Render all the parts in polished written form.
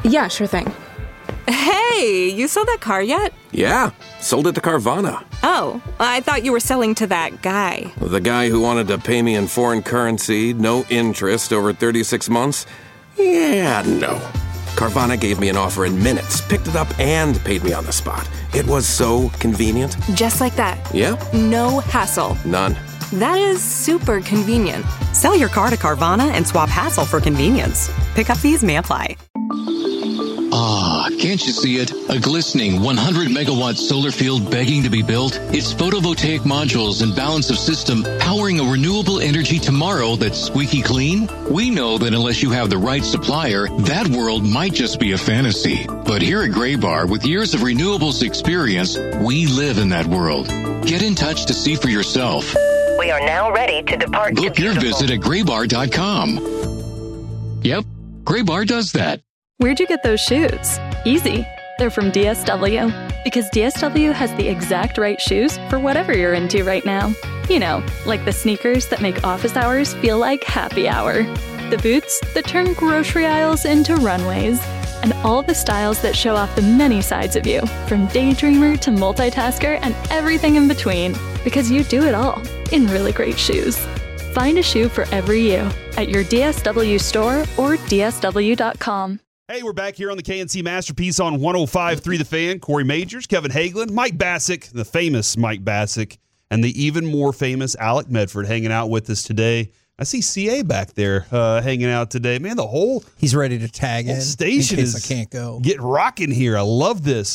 Yeah, sure thing. Hey, you sold that car yet? Yeah, sold it to Carvana. Oh, I thought you were selling to that guy. The guy who wanted to pay me in foreign currency, no interest, over 36 months? Yeah, no. Carvana gave me an offer in minutes, picked it up, and paid me on the spot. It was so convenient. Just like that. Yep. No hassle. None. That is super convenient. Sell your car to Carvana and swap hassle for convenience. Pickup fees may apply. Ah, can't you see it? A glistening 100-megawatt solar field begging to be built? Its photovoltaic modules and balance of system powering a renewable energy tomorrow that's squeaky clean? We know that unless you have the right supplier, that world might just be a fantasy. But here at Graybar, with years of renewables experience, we live in that world. Get in touch to see for yourself. We are now ready to depart. Book your visit at graybar.com. Yep, Graybar does that. Where'd you get those shoes? Easy. They're from DSW. Because DSW has the exact right shoes for whatever you're into right now. You know, like the sneakers that make office hours feel like happy hour. The boots that turn grocery aisles into runways. And all the styles that show off the many sides of you, from daydreamer to multitasker and everything in between. Because you do it all in really great shoes. Find a shoe for every you at your DSW store or DSW.com. Hey, we're back here on the KNC Masterpiece on 105.3 The Fan. Corey Majors, Kevin Hagelin, Mike Bassick, the famous Mike Bassick, and the even more famous Alec Medford hanging out with us today. I see CA back there hanging out today. Man, the whole he's ready to tag in station in case is I can't go. Get rocking here. I love this.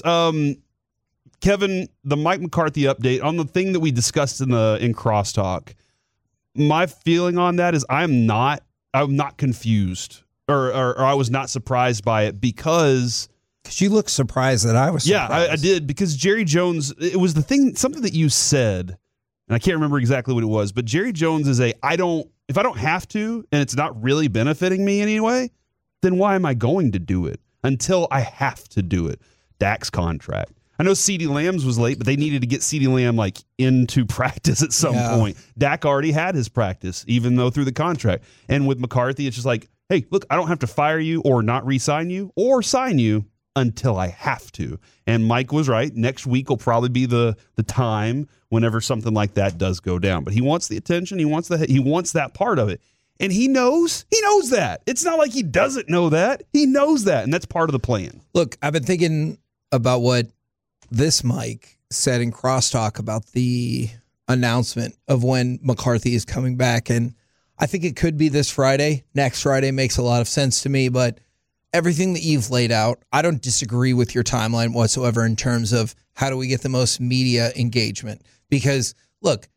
Kevin, the Mike McCarthy update on the thing that we discussed in Crosstalk. My feeling on that is I'm not confused. Or I was not surprised by it because you look surprised that I was surprised. Yeah, I did, because Jerry Jones, it was something that you said, and I can't remember exactly what it was, but Jerry Jones is if I don't have to and it's not really benefiting me anyway, then why am I going to do it until I have to do it? Dak's contract. I know CeeDee Lamb's was late, but they needed to get CeeDee Lamb into practice at some point. Dak already had his practice, even though through the contract. And with McCarthy, it's just like, hey, look, I don't have to fire you or not re-sign you or sign you until I have to. And Mike was right. Next week will probably be the time whenever something like that does go down. But he wants the attention. He wants that part of it. And he knows that. It's not like he doesn't know that. He knows that. And that's part of the plan. Look, I've been thinking about what this Mike said in Crosstalk about the announcement of when McCarthy is coming back. And I think it could be this Friday. Next Friday makes a lot of sense to me, but everything that you've laid out, I don't disagree with your timeline whatsoever in terms of how do we get the most media engagement. Because, look,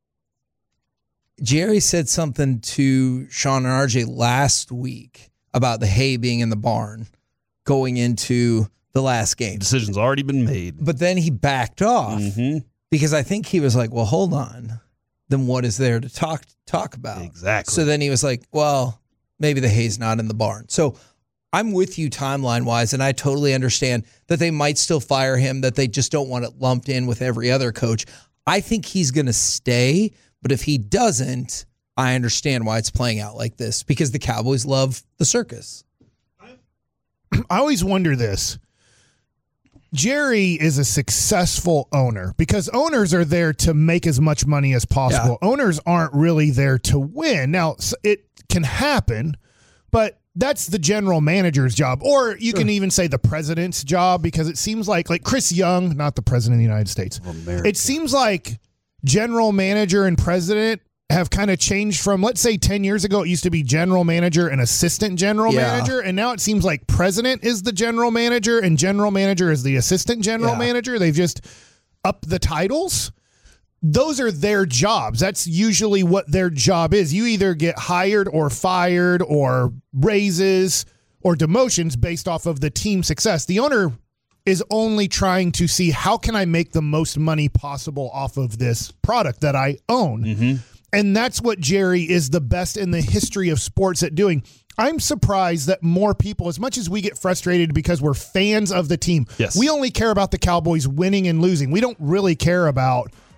Jerry said something to Sean and RJ last week about the hay being in the barn going into the last game. Decision's already been made. But then he backed off because I think he was like, well, hold on. Then what is there to talk about? Exactly. So then he was like, well, maybe the hay's not in the barn. So I'm with you timeline-wise, and I totally understand that they might still fire him, that they just don't want it lumped in with every other coach. I think he's going to stay, but if he doesn't, I understand why it's playing out like this, because the Cowboys love the circus. I always wonder this. Jerry is a successful owner because owners are there to make as much money as possible. Yeah. Owners aren't really there to win. Now, it can happen, but that's the general manager's job. Or you can even say the president's job, because it seems like Chris Young, not the president of the United States. It seems like general manager and president have kind of changed from, let's say 10 years ago, it used to be general manager and assistant general manager. And now it seems like president is the general manager and general manager is the assistant general manager. They've just upped the titles. Those are their jobs. That's usually what their job is. You either get hired or fired or raises or demotions based off of the team success. The owner is only trying to see, how can I make the most money possible off of this product that I own? Mm-hmm. And that's what Jerry is the best in the history of sports at doing. I'm surprised that more people, as much as we get frustrated because we're fans of the team, we only care about the Cowboys winning and losing. We don't really care about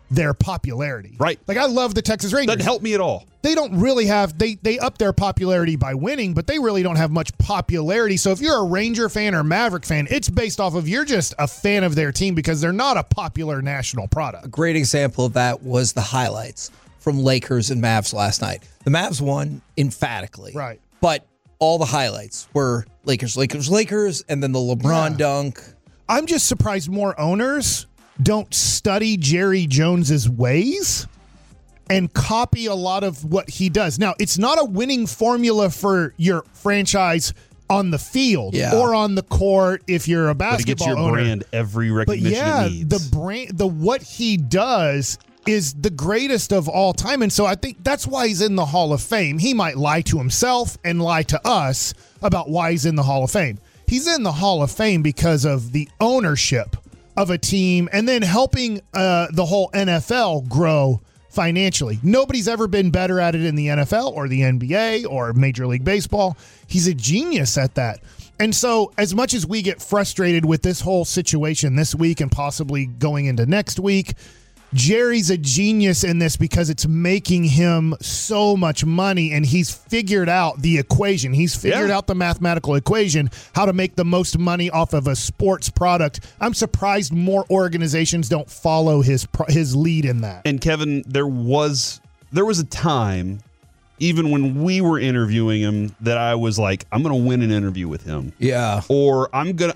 their popularity. Right. Like, I love the Texas Rangers. Doesn't help me at all. They don't really have, they up their popularity by winning, but they really don't have much popularity. So if you're a Ranger fan or Maverick fan, it's based off of you're just a fan of their team because they're not a popular national product. A great example of that was the highlights from Lakers and Mavs last night. The Mavs won emphatically. Right. But all the highlights were Lakers, and then the LeBron dunk. I'm just surprised more owners don't study Jerry Jones's ways and copy a lot of what he does. Now, it's not a winning formula for your franchise on the field or on the court if you're a basketball owner. But it gets your brand every recognition it needs. The brand, what he does is the greatest of all time. And so I think that's why he's in the Hall of Fame. He might lie to himself and lie to us about why he's in the Hall of Fame. He's in the Hall of Fame because of the ownership of a team and then helping the whole NFL grow financially. Nobody's ever been better at it in the NFL or the NBA or Major League Baseball. He's a genius at that. And so as much as we get frustrated with this whole situation this week and possibly going into next week, Jerry's a genius in this because it's making him so much money, and he's figured out the equation. He's figured out the mathematical equation, how to make the most money off of a sports product. I'm surprised more organizations don't follow his lead in that. And Kevin, there was a time, even when we were interviewing him, that I was like, I'm going to win an interview with him. Yeah. Or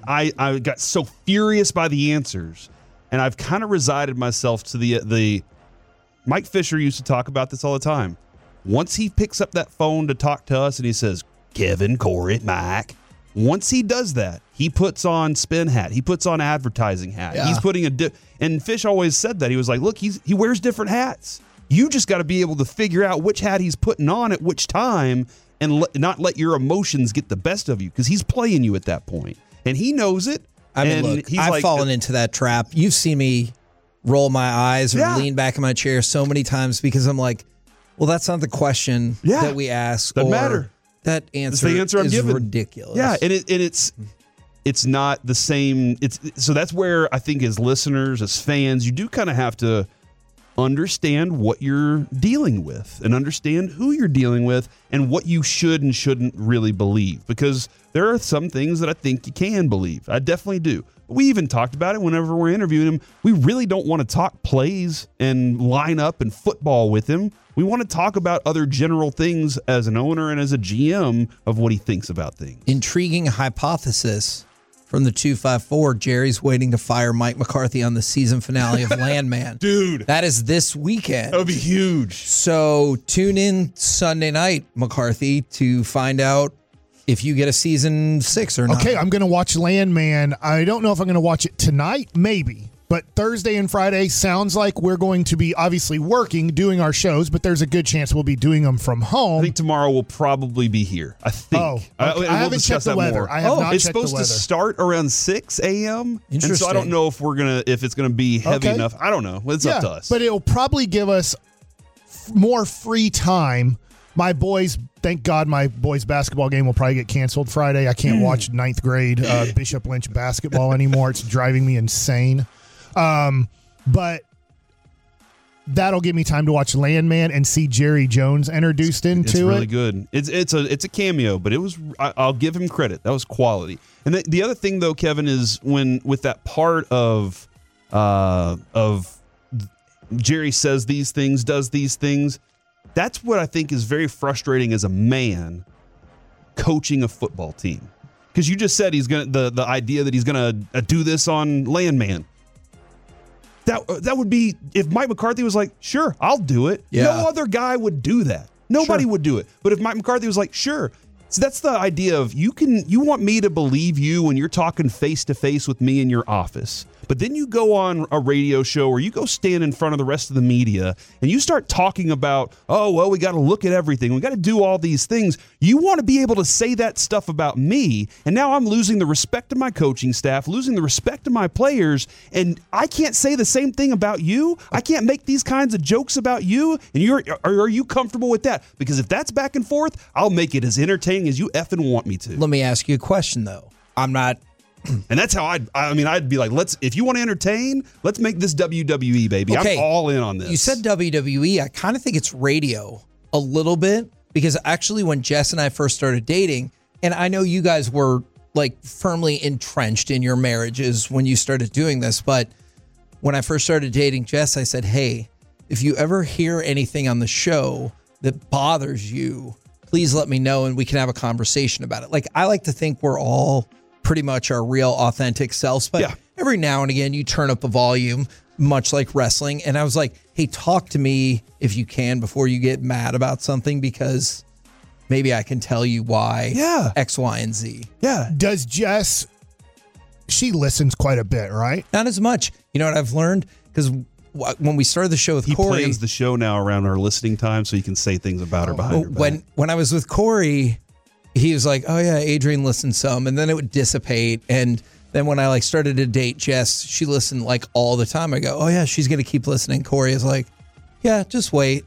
I got so furious by the answers. And I've kind of resided myself to the Mike Fisher used to talk about this all the time. Once he picks up that phone to talk to us and he says, Kevin, Corey, Mike, once he does that, he puts on spin hat. He puts on advertising hat. Yeah. He's putting and Fish always said that. He was like, look, he wears different hats. You just got to be able to figure out which hat he's putting on at which time and not let your emotions get the best of you because he's playing you at that point. And he knows it. I mean, look, I've fallen into that trap. You've seen me roll my eyes or lean back in my chair so many times because I'm like, well, that's not the question that we ask. Doesn't matter. That answer, the answer I'm is giving. ridiculous. Yeah, and it's not the same. So that's where I think as listeners, as fans, you do kind of have to understand what you're dealing with and understand who you're dealing with and what you should and shouldn't really believe, because there are some things that I think you can believe. I definitely do. We even talked about it whenever we're interviewing him. We really don't want to talk plays and line up and football with him. We want to talk about other general things as an owner and as a GM of what he thinks about things. Intriguing hypothesis from the 254, Jerry's waiting to fire Mike McCarthy on the season finale of Landman. Dude. That is this weekend. That would be huge. So tune in Sunday night, McCarthy, to find out if you get a season 6 or not. Okay, I'm going to watch Landman. I don't know if I'm going to watch it tonight, maybe. But Thursday and Friday sounds like we're going to be obviously working, doing our shows, but there's a good chance we'll be doing them from home. I think tomorrow we'll probably be here. I think. Oh, okay. I haven't checked the weather. I have not it's checked the supposed weather. to start around 6 a.m. And so I don't know if it's gonna be heavy enough. I don't know. It's up to us. But it'll probably give us more free time. My boys, thank God my boys' basketball game will probably get canceled Friday. I can't watch 9th grade Bishop Lynch basketball anymore. It's driving me insane. But that'll give me time to watch Landman and see Jerry Jones introduced into it. It's really good. It's a cameo, but I'll give him credit. That was quality. And the other thing though, Kevin, is with that part of Jerry says these things, does these things. That's what I think is very frustrating as a man coaching a football team. Because you just said the idea that he's gonna do this on Landman. That would be if Mike McCarthy was like, sure, I'll do it. Yeah. No other guy would do that. Nobody would do it. But if Mike McCarthy was like, sure. So that's the idea of you want me to believe you when you're talking face to face with me in your office. But then you go on a radio show or you go stand in front of the rest of the media and you start talking about, oh, well, we got to look at everything. We got to do all these things. You want to be able to say that stuff about me. And now I'm losing the respect of my coaching staff, losing the respect of my players. And I can't say the same thing about you. I can't make these kinds of jokes about you. And are you comfortable with that? Because if that's back and forth, I'll make it as entertaining as you effing want me to. Let me ask you a question, though. I'm not And that's how I'd be like, if you want to entertain, let's make this WWE, baby. Okay. I'm all in on this. You said WWE. I kind of think it's radio a little bit, because actually when Jess and I first started dating, and I know you guys were like firmly entrenched in your marriages when you started doing this, but when I first started dating Jess, I said, hey, if you ever hear anything on the show that bothers you, please let me know and we can have a conversation about it. Like, I like to think we're all pretty much our real authentic selves, but every now and again you turn up the volume, much like wrestling. And I was like, hey, talk to me if you can before you get mad about something, because maybe I can tell you why X, Y, and Z. Yeah. Does Jess, she listens quite a bit, right? Not as much. You know what I've learned? Because when we started the show with Corey, he plans the show now around her listening time so he can say things about her behind her back. When I was with Corey, he was like, oh yeah, Adrian listened some, and then it would dissipate. And then when I started to date Jess, she listened like all the time. I go, oh yeah, she's going to keep listening. Corey is like, yeah, just wait.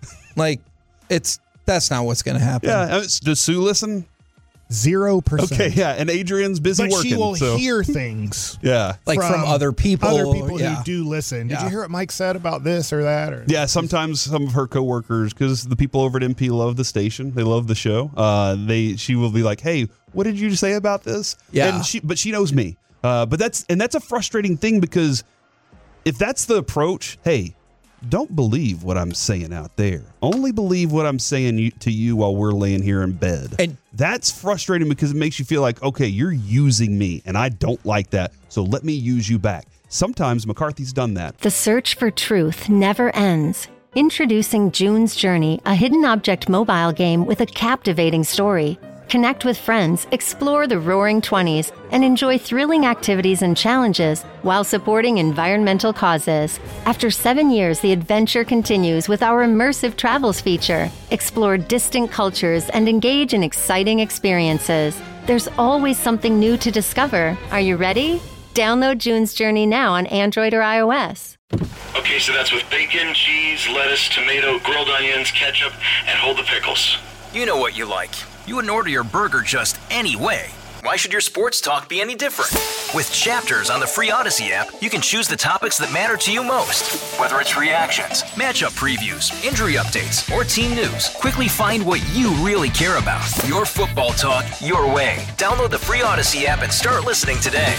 That's not what's going to happen. Yeah. Does Sue listen? 0%. Okay, yeah. And Adrian's busy working. But she will hear things. Yeah. From other people. Who do listen. Did you hear what Mike said about this or that? Or? Yeah, sometimes some of her coworkers, because the people over at MP love the station. They love the show. She will be like, hey, what did you say about this? Yeah. But she knows me. But that's a frustrating thing, because if that's the approach, hey, don't believe what I'm saying out there. Only believe what I'm saying to you while we're laying here in bed. And that's frustrating, because it makes you feel like, okay, you're using me and I don't like that, so let me use you back. Sometimes McCarthy's done that. The search for truth never ends. Introducing June's Journey, a hidden object mobile game with a captivating story. Connect with friends, explore the Roaring 20s, and enjoy thrilling activities and challenges while supporting environmental causes. After 7 years, the adventure continues with our immersive travels feature. Explore distant cultures and engage in exciting experiences. There's always something new to discover. Are you ready? Download June's Journey now on Android or iOS. Okay, so that's with bacon, cheese, lettuce, tomato, grilled onions, ketchup, and hold the pickles. You know what you like. You wouldn't order your burger just any way. Why should your sports talk be any different? With Chapters on the free Odyssey app, you can choose the topics that matter to you most. Whether it's reactions, matchup previews, injury updates, or team news, quickly find what you really care about. Your football talk, your way. Download the free Odyssey app and start listening today.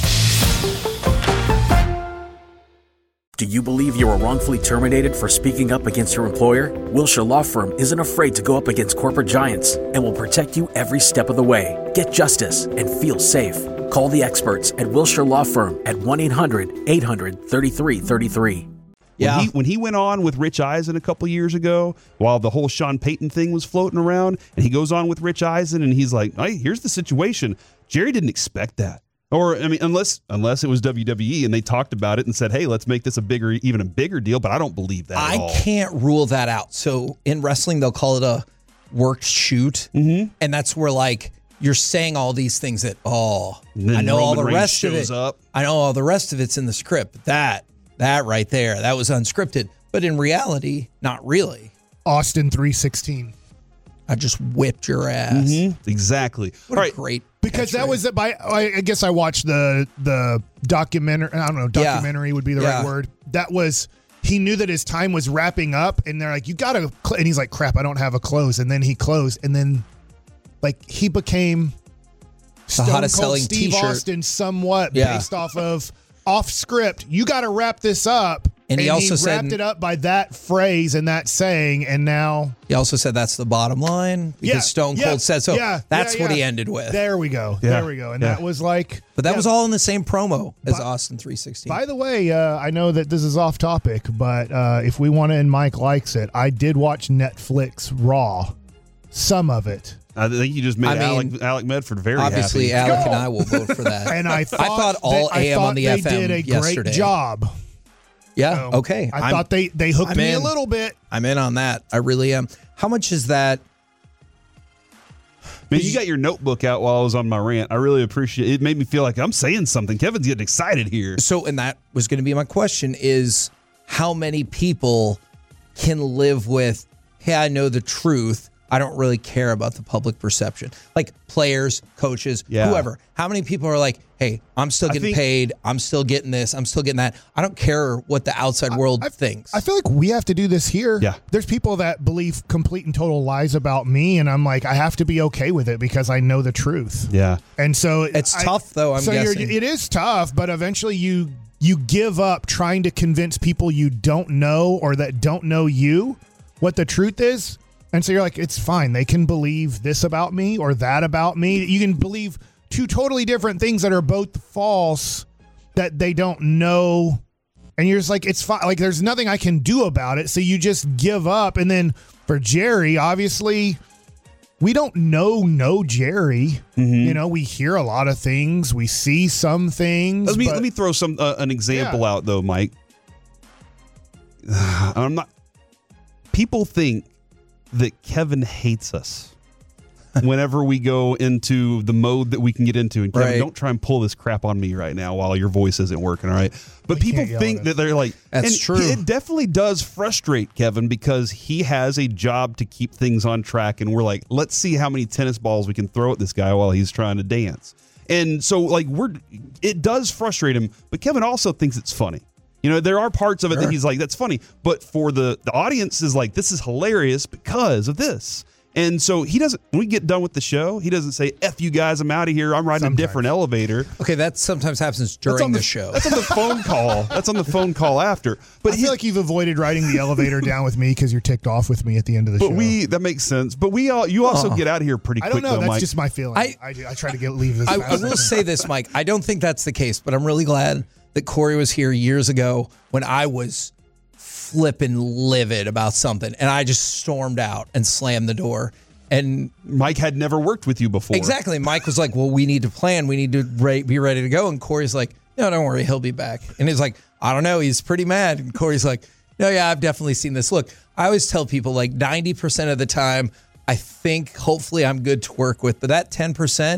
Do you believe you were wrongfully terminated for speaking up against your employer? Wilshire Law Firm isn't afraid to go up against corporate giants and will protect you every step of the way. Get justice and feel safe. Call the experts at Wilshire Law Firm at 1-800-800-3333. Yeah. When he went on with Rich Eisen a couple years ago, while the whole Sean Payton thing was floating around, and he goes on with Rich Eisen and he's like, hey, here's the situation. Jerry didn't expect that. Or, I mean, unless it was WWE and they talked about it and said, hey, let's make this even a bigger deal, but I don't believe that at all. I can't rule that out. So in wrestling, they'll call it a worked shoot. Mm-hmm. And that's where, you're saying all these things that, I know Roman all the Reigns rest of it. up. I know all the rest of it's in the script. That right there, that was unscripted. But in reality, not really. Austin 3:16. I just whipped your ass. Mm-hmm. Exactly. What a great. Because that was I guess I watched the documentary. I don't know, documentary would be the right word. That was, he knew that his time was wrapping up, and they're like, you gotta, and he's like, crap, I don't have a close. And then he closed, and then he became the hottest selling Steve t-shirt. Austin, somewhat based off script. You got to wrap this up. And he also wrapped it up by that phrase and that saying, and now he also said that's the bottom line because Stone Cold said so. That's what he ended with. There we go. There we go. And that was but that was all in the same promo as Austin 3:16. By the way, I know that this is off topic, but if we want to, and Mike likes it, I did watch Netflix Raw, some of it. I think you just made Alec Medford very obviously happy. Alec and I will vote for that. And I thought all AM on the FM did a great job. Yeah. So okay. I thought they hooked me a little bit. I'm in on that. I really am. How much is that? Man, you got your notebook out while I was on my rant. I really appreciate it. It made me feel like I'm saying something. Kevin's getting excited here. So, and that was going to be my question is how many people can live with, hey, I know the truth, I don't really care about the public perception. Like players, coaches, whoever. How many people are like, hey, I'm still getting paid. I'm still getting this. I'm still getting that. I don't care what the outside world thinks. I feel like we have to do this here. Yeah. There's people that believe complete and total lies about me, and I'm like, I have to be okay with it because I know the truth. Yeah. And so it's tough, though, I'm guessing. It is tough, but eventually you give up trying to convince people you don't know or that don't know you what the truth is. And so you're like, it's fine. They can believe this about me or that about me. You can believe two totally different things that are both false that they don't know. And you're just like, it's fine. Like, there's nothing I can do about it. So you just give up. And then for Jerry, obviously, we don't know Jerry. You know, we hear a lot of things. We see some things. Let me throw an example out, though, Mike. People think that Kevin hates us whenever we go into the mode that we can get into. And Kevin, don't try and pull this crap on me right now while your voice isn't working, all right? But people think that they're like, that's true. It definitely does frustrate Kevin because he has a job to keep things on track. And we're like, let's see how many tennis balls we can throw at this guy while he's trying to dance. And so like it does frustrate him, but Kevin also thinks it's funny. You know, there are parts of it that he's like, that's funny. But for the audience is like, this is hilarious because of this. And so he doesn't, when we get done with the show, he doesn't say, F you guys, I'm out of here. I'm riding a different elevator. Okay, that sometimes happens during the show. That's on the phone call. That's on the phone call after. But I feel like you've avoided riding the elevator down with me because you're ticked off with me at the end of the show. But that makes sense. But you also get out of here pretty quick, I don't know. Though, That's Mike. just my feeling. I try to leave this. I will say this, Mike. I don't think that's the case, but I'm really glad that Corey was here years ago when I was flipping livid about something, and I just stormed out and slammed the door. And Mike had never worked with you before. Exactly. Mike was like, well, we need to plan. We need to be ready to go. And Corey's like, no, don't worry. He'll be back. And he's like, I don't know. He's pretty mad. And Corey's like, no, yeah, I've definitely seen this. Look, I always tell people like 90% of the time, I think hopefully I'm good to work with. But that 10%,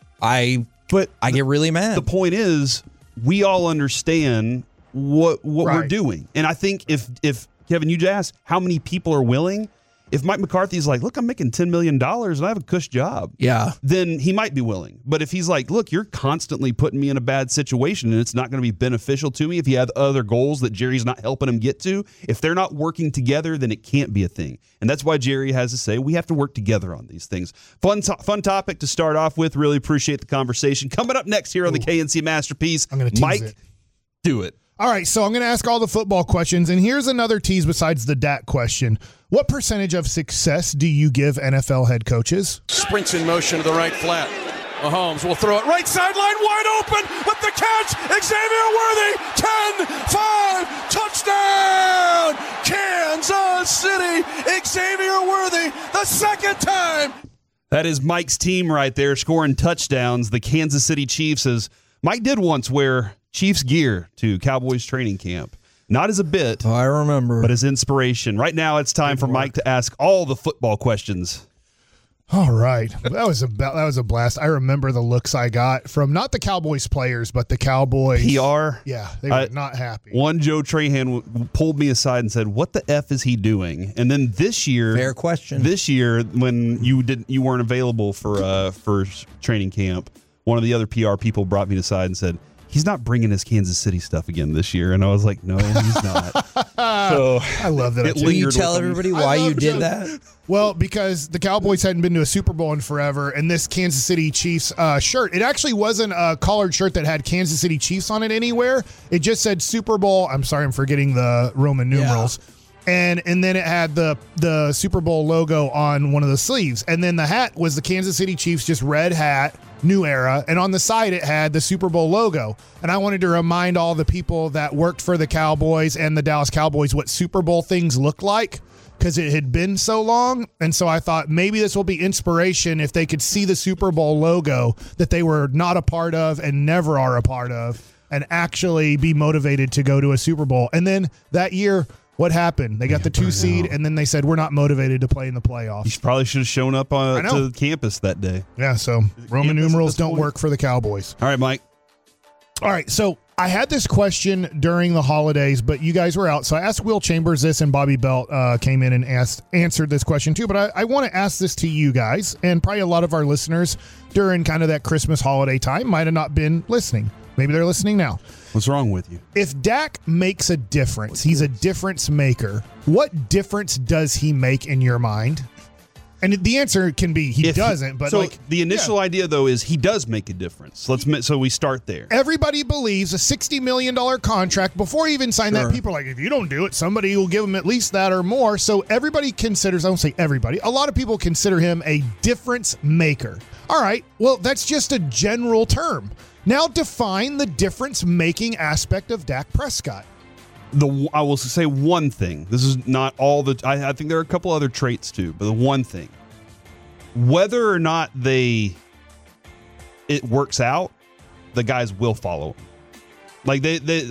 I get really mad. The point is, we all understand what we're doing. And I think if Kevin, you just asked how many people are willing. If Mike McCarthy's like, look, I'm making $10 million and I have a cush job, then he might be willing. But if he's like, look, you're constantly putting me in a bad situation and it's not going to be beneficial to me, if he had other goals that Jerry's not helping him get to, if they're not working together, then it can't be a thing. And that's why Jerry has to say, we have to work together on these things. Fun topic to start off with. Really appreciate the conversation. Coming up next here on the KNC Masterpiece, I'm going to tease it. Do it. All right, so I'm going to ask all the football questions, and here's another tease besides the Dak question. What percentage of success do you give NFL head coaches? Sprints in motion to the right flat. Mahomes will throw it right sideline, wide open with the catch. Xavier Worthy, 10-5, touchdown, Kansas City. Xavier Worthy, the second time. That is Mike's team right there, scoring touchdowns. The Kansas City Chiefs, as Mike did once wear Chiefs gear to Cowboys training camp. Not as a bit, I remember, but as inspiration. Right now, it's time for Mike to ask all the football questions. All right, that was a blast. I remember the looks I got from not the Cowboys players, but the Cowboys PR. Yeah, they were not happy. One Joe Trahan pulled me aside and said, "What the F is he doing?" And then this year, fair question. This year, when you weren't available for training camp, one of the other PR people brought me aside and said, he's not bringing his Kansas City stuff again this year. And I was like, no, he's not. So I love that. Will you tell everybody why you did that? Well, because the Cowboys hadn't been to a Super Bowl in forever, and this Kansas City Chiefs shirt, it actually wasn't a collared shirt that had Kansas City Chiefs on it anywhere. It just said Super Bowl. I'm sorry, I'm forgetting the Roman numerals. Yeah. And then it had the Super Bowl logo on one of the sleeves. And then the hat was the Kansas City Chiefs, just red hat, new era. And on the side, it had the Super Bowl logo. And I wanted to remind all the people that worked for the Cowboys and the Dallas Cowboys what Super Bowl things looked like, because it had been so long. And so I thought maybe this will be inspiration if they could see the Super Bowl logo that they were not a part of and never are a part of, and actually be motivated to go to a Super Bowl. And then that year, what happened? They got the 2 seed, and then they said, we're not motivated to play in the playoffs. You probably should have shown up to campus that day. Yeah, so Roman numerals don't work for the Cowboys. All right, Mike. All right, so I had this question during the holidays, but you guys were out. So I asked Will Chambers this, and Bobby Belt came in and answered this question too. But I want to ask this to you guys, and probably a lot of our listeners during kind of that Christmas holiday time might have not been listening. Maybe they're listening now. What's wrong with you? If Dak makes a difference, he's a difference maker. What difference does he make in your mind? And the answer can be he doesn't. But so the initial idea, though, is he does make a difference. So we start there. Everybody believes a $60 million contract before he even signed that. People are like, if you don't do it, somebody will give him at least that or more. So everybody considers, I don't say everybody, a lot of people consider him a difference maker. All right, well, that's just a general term. Now define the difference-making aspect of Dak Prescott. I will say one thing. This is not all the. I think there are a couple other traits too, but the one thing, whether or not it works out, the guys will follow him. Like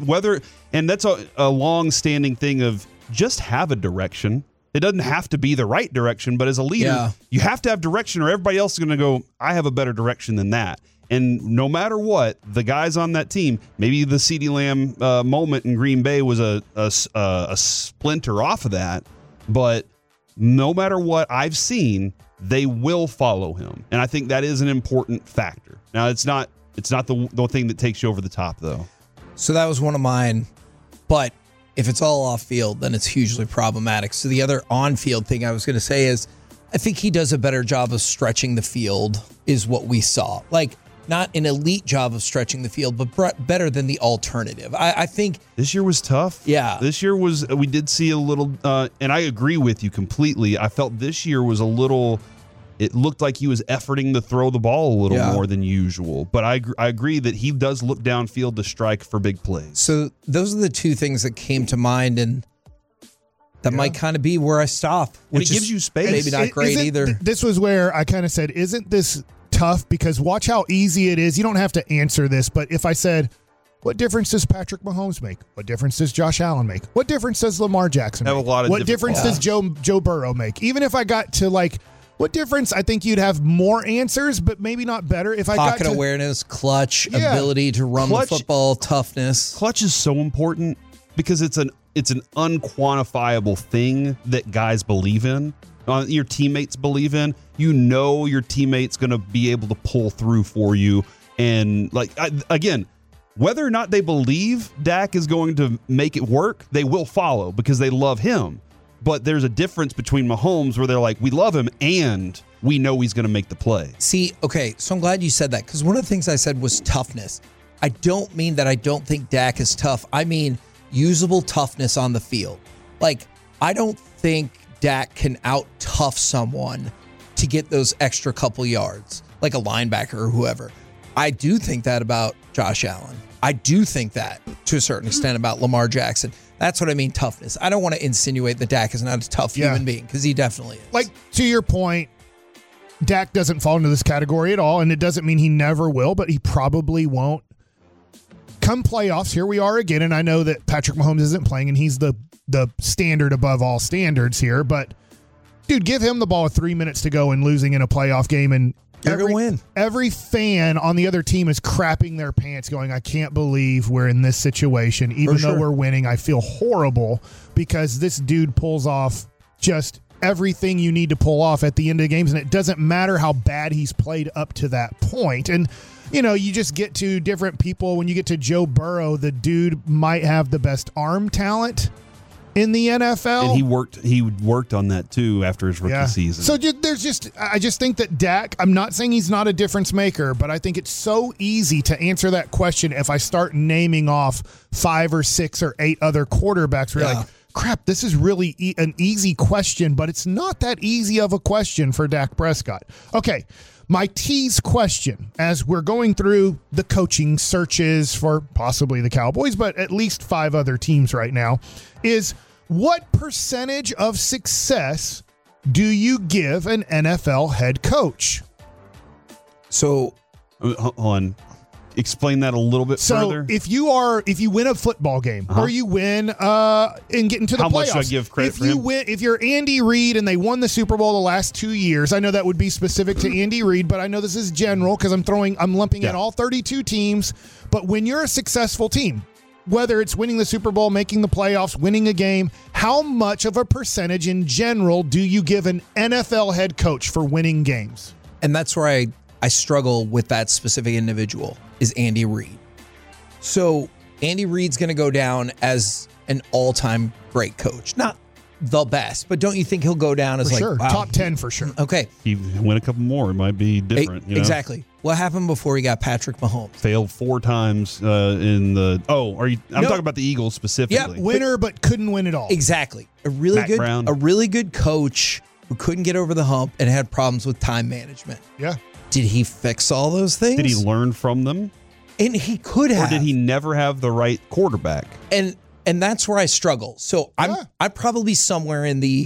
and that's a long-standing thing of just have a direction. It doesn't have to be the right direction, but as a leader, you have to have direction, or everybody else is going to go, I have a better direction than that. And no matter what, the guys on that team, maybe the CeeDee Lamb moment in Green Bay was a splinter off of that, but no matter what I've seen, they will follow him, and I think that is an important factor. Now, it's not the thing that takes you over the top, though. So that was one of mine, but if it's all off field, then it's hugely problematic. So the other on field thing I was going to say is, I think he does a better job of stretching the field, is what we saw. Like, not an elite job of stretching the field, but better than the alternative. I think this year was tough. Yeah. This year we did see a little, and I agree with you completely. I felt this year was a little, it looked like he was efforting to throw the ball a little more than usual. But I agree that he does look downfield to strike for big plays. So those are the two things that came to mind, and that might kind of be where I stop. And it gives you space. Maybe not great either. This was where I kind of said, isn't this tough? Because watch how easy it is. You don't have to answer this, but if I said, what difference does Patrick Mahomes make? What difference does Josh Allen make? What difference does Lamar Jackson make? What difference does Joe Burrow make? Even if I got to what difference, I think you'd have more answers, but maybe not better. If I Pocket got to awareness, clutch, ability to run the football, toughness. Clutch is so important because it's an unquantifiable thing that guys believe in. Your teammates believe in. Your teammate's going to be able to pull through for you. And again, whether or not they believe Dak is going to make it work, they will follow because they love him. But there's a difference between Mahomes where they're like, we love him and we know he's going to make the play. See, okay, so I'm glad you said that because one of the things I said was toughness. I don't mean that I don't think Dak is tough. I mean usable toughness on the field. Like, I don't think Dak can out-tough someone to get those extra couple yards, like a linebacker or whoever. I do think that about Josh Allen. I do think that, to a certain extent, about Lamar Jackson. That's what I mean, toughness. I don't want to insinuate that Dak is not a tough human being, because he definitely is. Like, to your point, Dak doesn't fall into this category at all, and it doesn't mean he never will, but he probably won't. Come playoffs, here we are again, and I know that Patrick Mahomes isn't playing, and he's the standard above all standards here, but dude, give him the ball with 3 minutes to go and losing in a playoff game, and you're going to win. Every fan on the other team is crapping their pants going, I can't believe we're in this situation. Even though we're winning, I feel horrible because this dude pulls off just everything you need to pull off at the end of the games, and it doesn't matter how bad he's played up to that point. And you just get to different people. When you get to Joe Burrow, the dude might have the best arm talent in the NFL. And he worked on that too after his rookie season. So I just think that Dak, I'm not saying he's not a difference maker, but I think it's so easy to answer that question if I start naming off 5 or 6 or 8 other quarterbacks where you're like, crap, this is really an easy question, but it's not that easy of a question for Dak Prescott. Okay, my tease question, as we're going through the coaching searches for possibly the Cowboys, but at least 5 other teams right now, is what percentage of success do you give an NFL head coach? So, hold on. explain that a little bit further? So if you win a football game or you win and get into the playoffs, how much should I give credit for him? If you're Andy Reid and they won the Super Bowl the last 2 years, I know that would be specific to Andy Reid, but I know this is general because I'm lumping in all 32 teams. But when you're a successful team, whether it's winning the Super Bowl, making the playoffs, winning a game, how much of a percentage in general do you give an NFL head coach for winning games? And that's where I struggle with that specific individual is Andy Reid. So Andy Reid's going to go down as an all-time great coach. Not the best, but don't you think he'll go down as sure. Wow, top 10 for sure. Okay. He win a couple more. It might be different. Exactly. What happened before he got Patrick Mahomes? Failed 4 times in the. Oh, I'm talking about the Eagles specifically. Yeah, winner, but couldn't win it all. Exactly. A really good coach who couldn't get over the hump and had problems with time management. Yeah. Did he fix all those things? Did he learn from them? And he could have. Or did he never have the right quarterback? And that's where I struggle. So I'm probably somewhere in the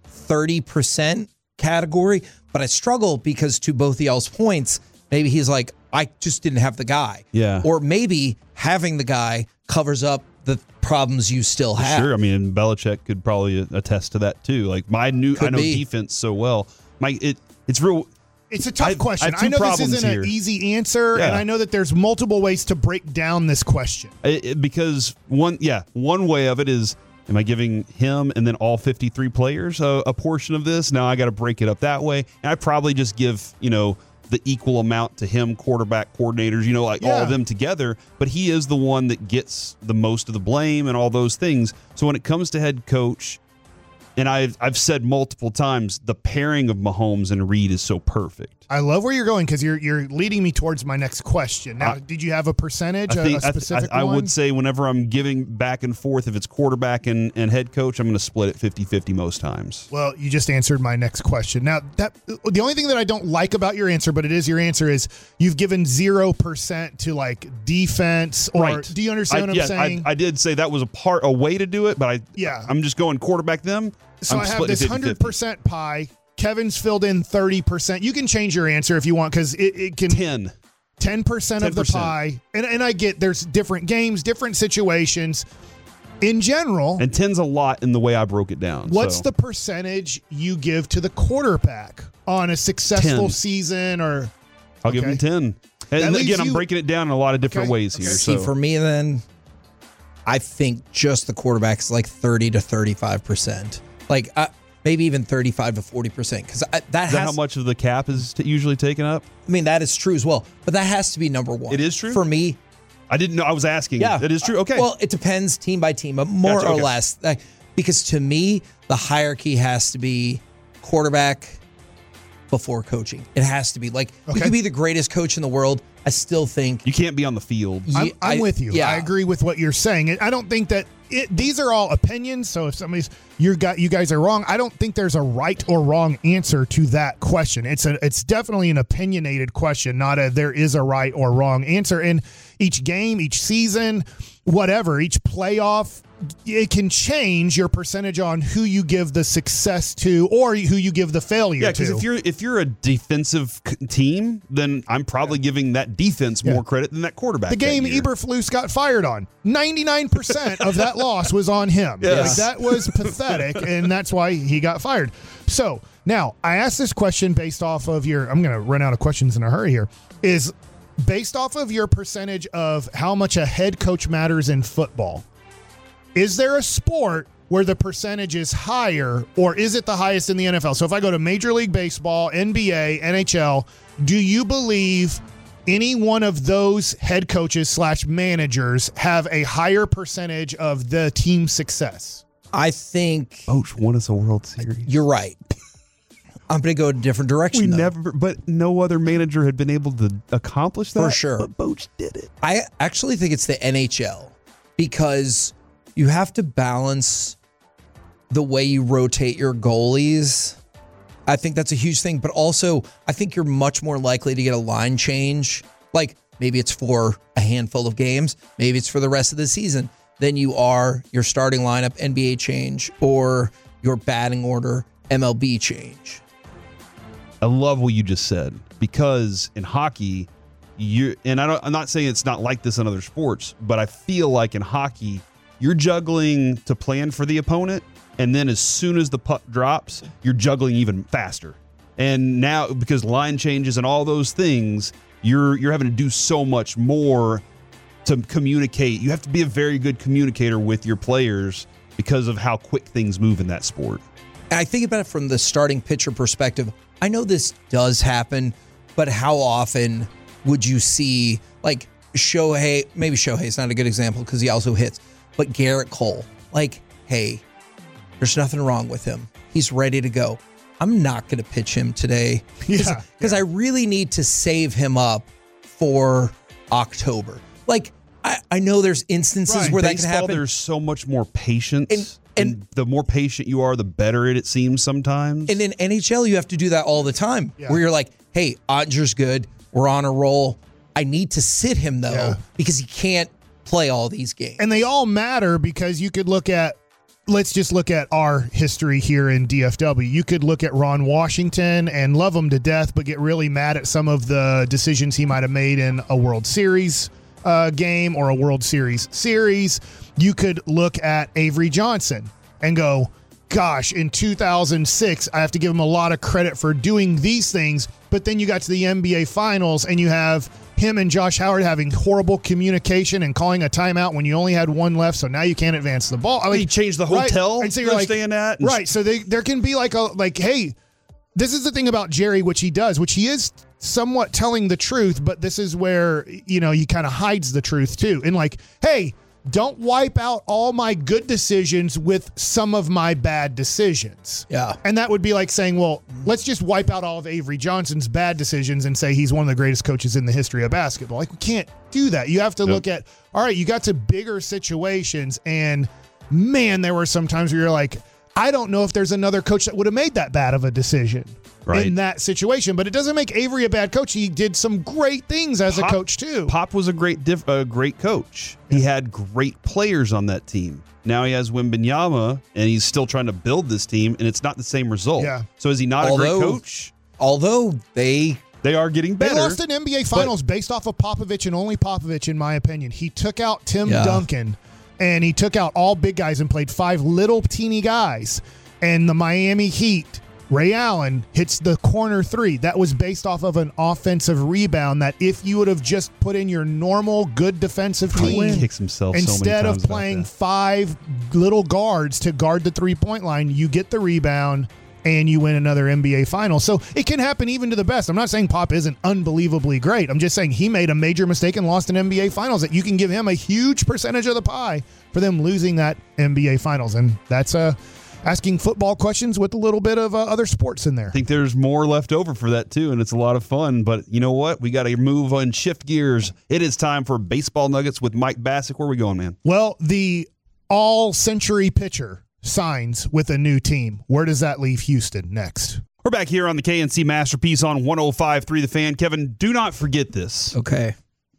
30% category, but I struggle because to both of y'all's points, maybe he's like, I just didn't have the guy. Yeah. Or maybe having the guy covers up the problems you still have. Sure. I mean, Belichick could probably attest to that too. Like I know defense so well. It's real. It's a tough question. I know this isn't an easy answer, and I know that there's multiple ways to break down this question. Because one way of it is, am I giving him and then all 53 players a portion of this? Now I got to break it up that way. And I probably just give, the equal amount to him, quarterback coordinators, all of them together. But he is the one that gets the most of the blame and all those things. So when it comes to head coach, and I've said multiple times, the pairing of Mahomes and Reid is so perfect. I love where you're going because you're leading me towards my next question. Now, did you have a percentage, a specific one? I would say whenever I'm giving back and forth, if it's quarterback and head coach, I'm going to split it 50-50 most times. Well, you just answered my next question. Now, the only thing that I don't like about your answer, but it is your answer, is you've given 0% to like defense. Or right. Do you understand what I'm saying? I did say that was a way to do it, but I'm just going quarterback them. So I have this 100% pie. Kevin's filled in 30%. You can change your answer if you want because it can 10% of the pie. And I get there's different games, different situations. In general, and 10's a lot in the way I broke it down. What's the percentage you give to the quarterback on a successful season? Or I'll give him 10. And again, I'm breaking it down in a lot of different ways here. See, for me, then I think just the quarterback is like 30 to 35%. Like maybe even 35 to 40%. Because is that how much of the cap is usually taken up? I mean, that is true as well. But that has to be number one. It is true? For me. I didn't know. I was asking. Yeah. It is true. Okay. Well, it depends team by team, but more or less. Because to me, the hierarchy has to be quarterback before coaching. It has to be. Like, you could be the greatest coach in the world. I still think you can't be on the field. I'm with you. Yeah. I agree with what you're saying. I don't think that these are all opinions. So if somebody's you guys are wrong, I don't think there's a right or wrong answer to that question. It's definitely an opinionated question, not there is a right or wrong answer. And each game, each season, whatever, each playoff, it can change your percentage on who you give the success to or who you give the failure to. Yeah, because if you're a defensive team, then I'm probably giving that defense more credit than that quarterback. The game Eberflus got fired on, 99% of that loss was on him. Yes. Like, that was pathetic, and that's why he got fired. So now I asked this question based off of I'm going to run out of questions in a hurry here, is based off of your percentage of how much a head coach matters in football. Is there a sport where the percentage is higher, or is it the highest in the NFL? So if I go to Major League Baseball, NBA, NHL, do you believe any one of those head coaches / managers have a higher percentage of the team's success? I think Boch won us a World Series. You're right. I'm going to go a different direction. But no other manager had been able to accomplish that. For sure. But Boch did it. I actually think it's the NHL because you have to balance the way you rotate your goalies. I think that's a huge thing. But also, I think you're much more likely to get a line change. Like, maybe it's for a handful of games. Maybe it's for the rest of the season. Than you are your starting lineup NBA change or your batting order MLB change. I love what you just said because in hockey, I'm not saying it's not like this in other sports, but I feel like in hockey, you're juggling to plan for the opponent, and then as soon as the puck drops, you're juggling even faster. And now, because line changes and all those things, you're having to do so much more to communicate. You have to be a very good communicator with your players because of how quick things move in that sport. And I think about it from the starting pitcher perspective. I know this does happen, but how often would you see, like, Shohei, maybe Shohei's not a good example because he also hits, but Garrett Cole, like, hey, there's nothing wrong with him. He's ready to go. I'm not going to pitch him today because I really need to save him up for October. Like, I know there's instances where that can happen. There's so much more patience. And the more patient you are, the better it seems sometimes. And in NHL, you have to do that all the time where you're like, hey, Ottinger's good. We're on a roll. I need to sit him, though, because he can't play all these games. And they all matter because you could look at, let's just look at our history here in DFW. You could look at Ron Washington and love him to death, but get really mad at some of the decisions he might have made in a World Series game or a World Series series. You could look at Avery Johnson and go, gosh, in 2006, I have to give him a lot of credit for doing these things. But then you got to the NBA Finals and you have him and Josh Howard having horrible communication and calling a timeout when you only had one left, so now you can't advance the ball. I mean, he changed the hotel and so you're like, staying at. Right, so there can be hey, this is the thing about Jerry, which he does, which he is somewhat telling the truth, but this is where, he kind of hides the truth too. And like, hey, don't wipe out all my good decisions with some of my bad decisions. Yeah. And that would be like saying, well, let's just wipe out all of Avery Johnson's bad decisions and say he's one of the greatest coaches in the history of basketball. Like, we can't do that. You have to look at, all right, you got to bigger situations, and man, there were some times where you're like, I don't know if there's another coach that would have made that bad of a decision in that situation. But it doesn't make Avery a bad coach. He did some great things as a coach too. Pop was a great coach. He had great players on that team. Now he has Wembanyama, and he's still trying to build this team, and it's not the same result. Yeah. So is he not a great coach? Although they are getting better. They lost an NBA Finals based off of Popovich and only Popovich, in my opinion. He took out Tim Duncan, and he took out all big guys and played 5 little teeny guys. And the Miami Heat, Ray Allen hits the corner 3. That was based off of an offensive rebound that if you would have just put in your normal good defensive team, he kicks himself instead so many of playing 5 little guards to guard the 3-point line, you get the rebound and you win another NBA Finals. So it can happen even to the best. I'm not saying Pop isn't unbelievably great. I'm just saying he made a major mistake and lost an NBA Finals that you can give him a huge percentage of the pie for them losing that NBA Finals. And that's asking football questions with a little bit of other sports in there. I think there's more left over for that too, and it's a lot of fun. But you know what? We got to move on, shift gears. It is time for Baseball Nuggets with Mike Bassick. Where are we going, man? Well, the all-century pitcher signs with a new team. Where does that leave Houston next? We're back here on the KNC Masterpiece on 105.3 The Fan. Kevin, do not forget this. Okay.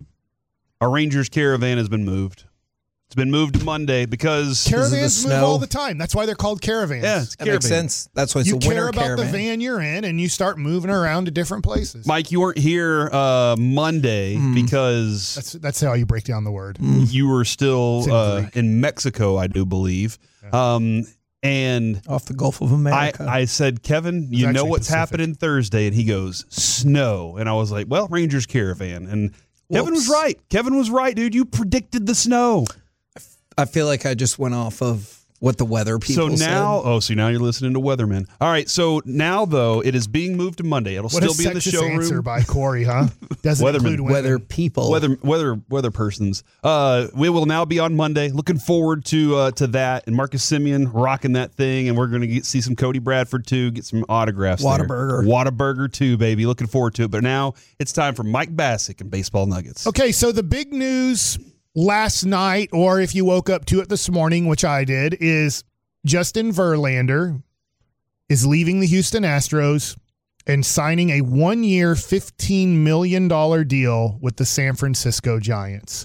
Our Rangers caravan has been moved. It's been moved to Monday because caravans move all the time. That's why they're called caravans. Yeah, it's that makes sense. That's why it's you a winter care about caravan. the van you're in, and you start moving around to different places. Mike, you weren't here Monday because that's how you break down the word. You were still in Mexico, I do believe. Yeah. And off the Gulf of America. I said, Kevin, you know what's happening Thursday? And he goes, snow. And I was like, well, Rangers caravan. And Kevin was right. Kevin was right, dude. You predicted the snow. I feel like I just went off of what the weather people said. So now you're listening to weathermen. All right, so now, though, it is being moved to Monday. It'll still be in the showroom. Answer by Corey, huh? Doesn't include women. Weather people. Weather persons. We will now be on Monday. Looking forward to that. And Marcus Semien rocking that thing. And we're going to see some Cody Bradford, too. Get some autographs Whataburger. Whataburger, too, baby. Looking forward to it. But now it's time for Mike Bassick and Baseball Nuggets. Okay, so the big news last night, or if you woke up to it this morning, which I did, is Justin Verlander is leaving the Houston Astros and signing a 1-year, $15 million deal with the San Francisco Giants.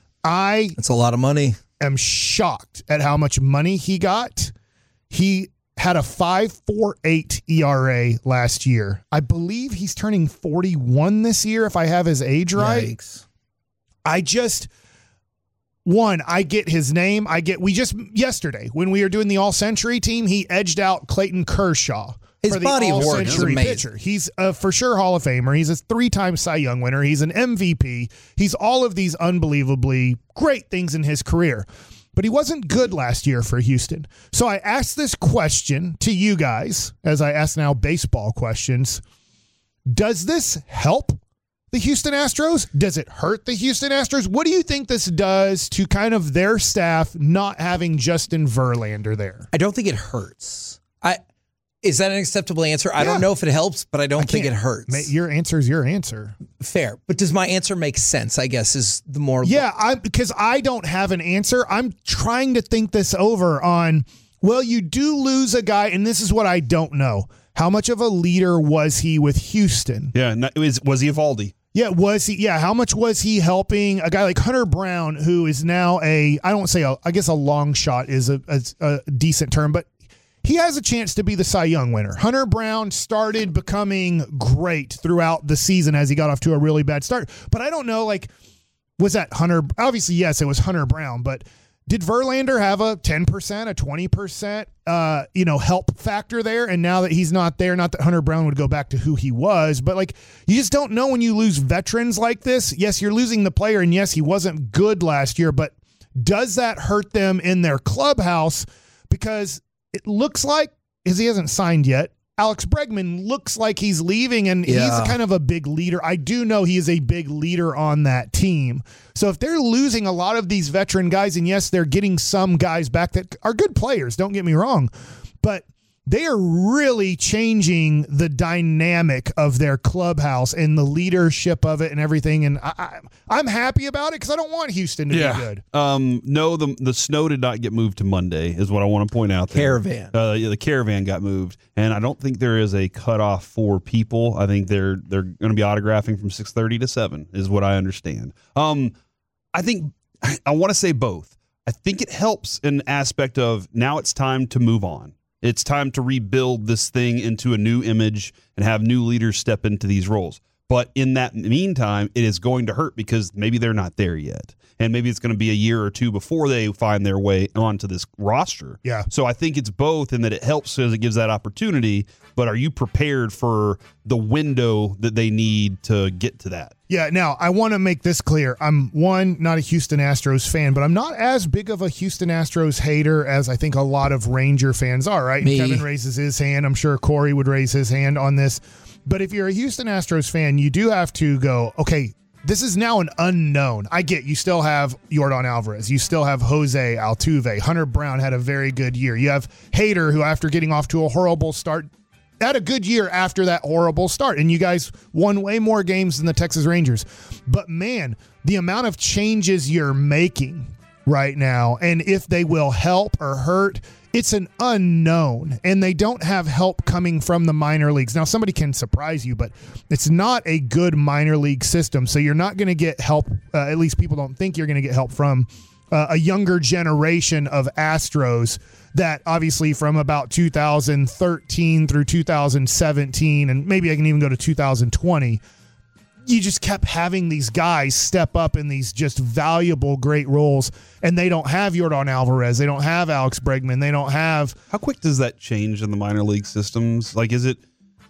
That's a lot of money. Am shocked at how much money he got. He had a 5.48 ERA last year. I believe he's turning 41 this year, if I have his age right. Yikes. I get his name. Yesterday, when we were doing the All-Century team, he edged out Clayton Kershaw. His for the body of work is All-Century amazing. pitcher. He's a for sure Hall of Famer. He's a 3-time Cy Young winner. He's an MVP. He's all of these unbelievably great things in his career. But he wasn't good last year for Houston. So I asked this question to you guys, as I ask now baseball questions. Does this help the Houston Astros? Does it hurt the Houston Astros? What do you think this does to kind of their staff not having Justin Verlander there? I don't think it hurts. Is that an acceptable answer? I don't know if it helps, but I don't think it hurts. Your answer is your answer. Fair. But does my answer make sense, I guess, is the more... Yeah, because I don't have an answer. I'm trying to think this over on, well, you do lose a guy, and this is what I don't know. How much of a leader was he with Houston? Yeah, was he Evaldi? Yeah, was he? Yeah, how much was he helping a guy like Hunter Brown, who is now I guess a long shot is a decent term, but he has a chance to be the Cy Young winner. Hunter Brown started becoming great throughout the season as he got off to a really bad start. But I don't know, was that Hunter? Obviously, yes, it was Hunter Brown, but did Verlander have a 10%, a 20%, help factor there? And now that he's not there, not that Hunter Brown would go back to who he was, but you just don't know when you lose veterans like this. Yes, you're losing the player, and yes, he wasn't good last year, but does that hurt them in their clubhouse? Because it looks like, as he hasn't signed yet, Alex Bregman looks like he's leaving, and he's kind of a big leader. I do know he is a big leader on that team. So if they're losing a lot of these veteran guys, and yes, they're getting some guys back that are good players, don't get me wrong, but they are really changing the dynamic of their clubhouse and the leadership of it and everything. And I'm happy about it because I don't want Houston to be good. No, the snow did not get moved to Monday, is what I want to point out there. Caravan. The caravan got moved, and I don't think there is a cutoff for people. I think they're going to be autographing from 6:30 to 7 is what I understand. I think I want to say both. I think it helps in the aspect of now it's time to move on. It's time to rebuild this thing into a new image and have new leaders step into these roles. But in that meantime, it is going to hurt because maybe they're not there yet. And maybe it's going to be a year or two before they find their way onto this roster. Yeah. So I think it's both in that it helps because it gives that opportunity. But are you prepared for the window that they need to get to that? Yeah, now, I want to make this clear. I'm, not a Houston Astros fan, but I'm not as big of a Houston Astros hater as I think a lot of Ranger fans are, right? Me. Kevin raises his hand. I'm sure Corey would raise his hand on this. But if you're a Houston Astros fan, you do have to go, okay, this is now an unknown. I get you still have Yordan Alvarez. You still have Jose Altuve. Hunter Brown had a very good year. You have Hader, who after getting off to a horrible start, had a good year after that horrible start, and you guys won way more games than the Texas Rangers. But, man, the amount of changes you're making right now, and if they will help or hurt, it's an unknown, and they don't have help coming from the minor leagues. Now, somebody can surprise you, but it's not a good minor league system, so you're not going to get help, at least people don't think you're going to get help from a younger generation of Astros that obviously from about 2013 through 2017, and maybe I can even go to 2020, you just kept having these guys step up in these just valuable, great roles, and they don't have Yordan Alvarez. They don't have Alex Bregman. They don't have... How quick does that change in the minor league systems? Is it...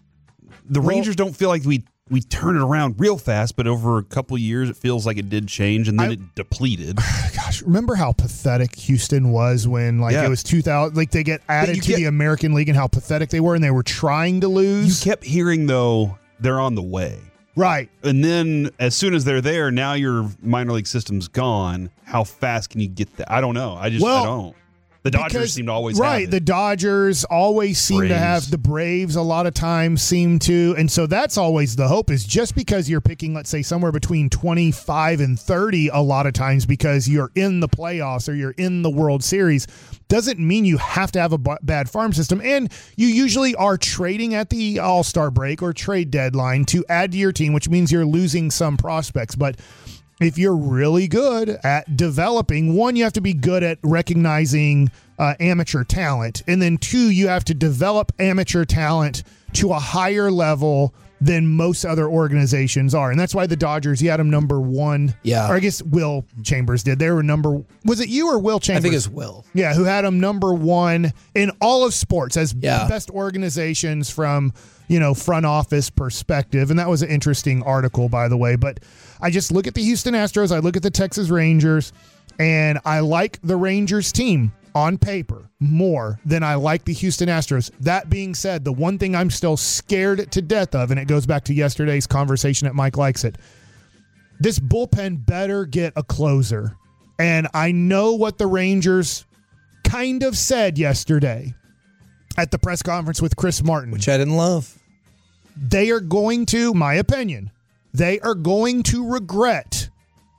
The Rangers don't feel like we turn it around real fast, but over a couple of years, it feels like it did change, and then it depleted. Gosh, remember how pathetic Houston was when it was 2000? They get added to the American League and how pathetic they were, and they were trying to lose. You kept hearing, though, they're on the way. Right. And then as soon as they're there, now your minor league system's gone. How fast can you get that? I don't know. I don't. The Dodgers seem to always have it. The Dodgers always seem to have, the Braves a lot of times seem to, and so that's always the hope, is just because you're picking, let's say, somewhere between 25 and 30 a lot of times because you're in the playoffs or you're in the World Series, doesn't mean you have to have a bad farm system. And you usually are trading at the All-Star break or trade deadline to add to your team, which means you're losing some prospects. But if you're really good at developing, one, you have to be good at recognizing amateur talent. And then 2, you have to develop amateur talent to a higher level than most other organizations are. And that's why the Dodgers, you had them number 1. Yeah. Or I guess Will Chambers did. They were was it you or Will Chambers? I think it's Will. Yeah, who had them number 1 in all of sports as best organizations from, front office perspective. And that was an interesting article, by the way. But I just look at the Houston Astros, I look at the Texas Rangers, and I like the Rangers team on paper more than I like the Houston Astros. That being said, the one thing I'm still scared to death of, and it goes back to yesterday's conversation at Mike Likes It, this bullpen better get a closer. And I know what the Rangers kind of said yesterday at the press conference with Chris Martin, which I didn't love. They are going to, my opinion, they are going to regret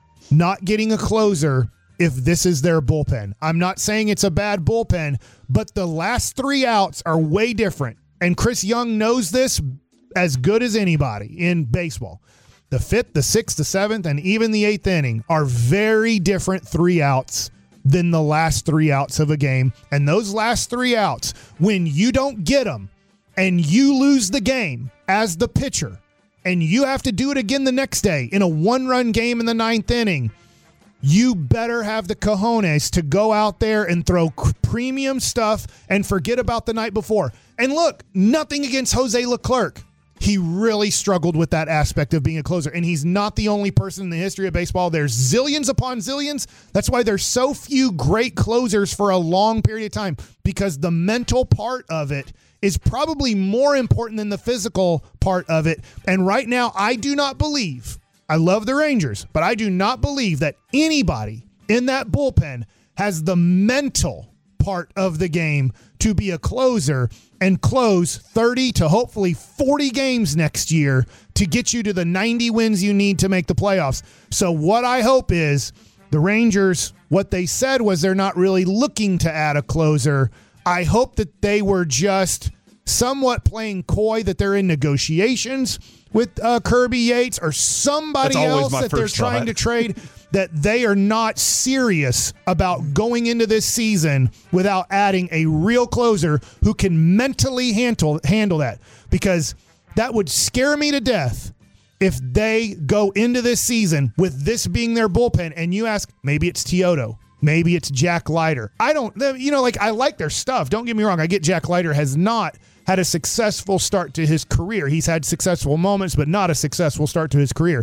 not getting a closer if this is their bullpen. I'm not saying it's a bad bullpen, but the last 3 outs are way different. And Chris Young knows this as good as anybody in baseball. The 5th, the 6th, the 7th, and even the 8th inning are very different 3 outs than the last 3 outs of a game. And those last 3 outs, when you don't get them and you lose the game as the pitcher, and you have to do it again the next day in a 1-run game in the 9th inning, you better have the cojones to go out there and throw premium stuff and forget about the night before. And look, nothing against Jose Leclerc. He really struggled with that aspect of being a closer, and he's not the only person in the history of baseball. There's zillions upon zillions. That's why there's so few great closers for a long period of time, because the mental part of it is probably more important than the physical part of it. And right now, I do not believe, I love the Rangers, but I do not believe that anybody in that bullpen has the mental part of the game to be a closer and close 30 to hopefully 40 games next year to get you to the 90 wins you need to make the playoffs. So what I hope is the Rangers, what they said was they're not really looking to add a closer. I hope that they were just somewhat playing coy, that they're in negotiations with Kirby Yates or somebody else that they're trying to trade, that they are not serious about going into this season without adding a real closer who can mentally handle that, because that would scare me to death if they go into this season with this being their bullpen and you ask, maybe it's Teodo, maybe it's Jack Leiter. I like their stuff. Don't get me wrong. I get Jack Leiter has not had a successful start to his career. He's had successful moments, but not a successful start to his career.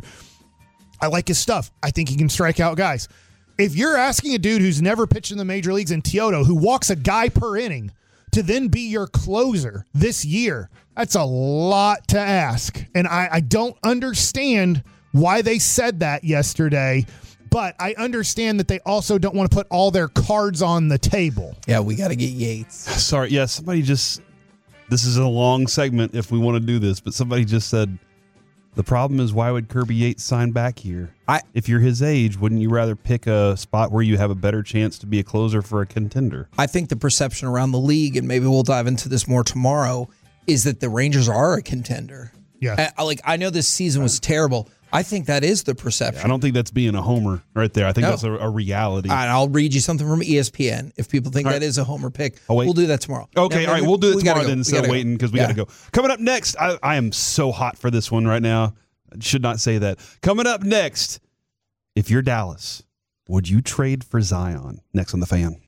I like his stuff. I think he can strike out guys. If you're asking a dude who's never pitched in the major leagues in Teodo, who walks a guy per inning, to then be your closer this year, that's a lot to ask. And I don't understand why they said that yesterday, but I understand that they also don't want to put all their cards on the table. Yeah, we got to get Yates. Sorry, yeah, somebody just... This is a long segment if we want to do this, but somebody just said, the problem is, why would Kirby Yates sign back here? If you're his age, wouldn't you rather pick a spot where you have a better chance to be a closer for a contender? I think the perception around the league, and maybe we'll dive into this more tomorrow, is that the Rangers are a contender. Yeah. I know this season was terrible. I think that is the perception. I don't think that's being a homer right there. I think that's a reality. And I'll read you something from ESPN. If people think that is a homer pick, we'll do that tomorrow. Okay, all right. We'll do it tomorrow then instead of waiting, because we got to go. Coming up next, I am so hot for this one right now. I should not say that. Coming up next, if you're Dallas, would you trade for Zion? Next on The Fan.